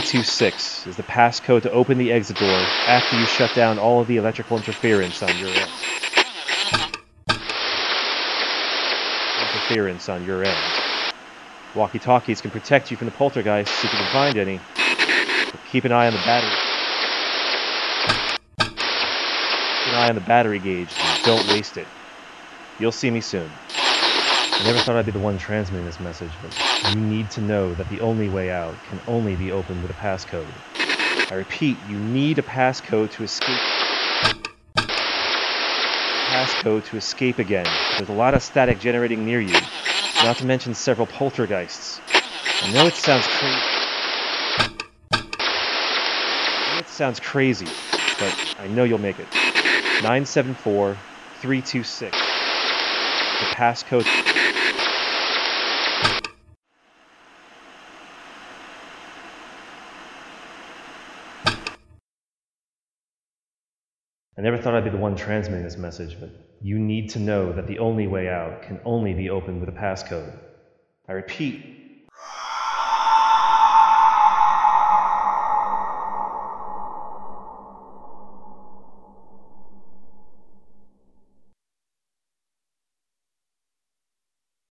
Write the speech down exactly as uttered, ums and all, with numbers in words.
two six is the passcode to open the exit door after you shut down all of the electrical interference on your end. Interference on your end. Walkie-talkies can protect you from the poltergeists if you can find any. But keep an eye on the battery. Keep an eye on the battery gauge and don't waste it. You'll see me soon. I never thought I'd be the one transmitting this message, but you need to know that the only way out can only be opened with a passcode. I repeat, you need a passcode to escape. Passcode to escape again. There's a lot of static generating near you, not to mention several poltergeists. I know it sounds crazy. I know it sounds crazy, but I know you'll make it. nine seven four, three two six. The passcode. I never thought I'd be the one transmitting this message, but you need to know that the only way out can only be opened with a passcode. I repeat,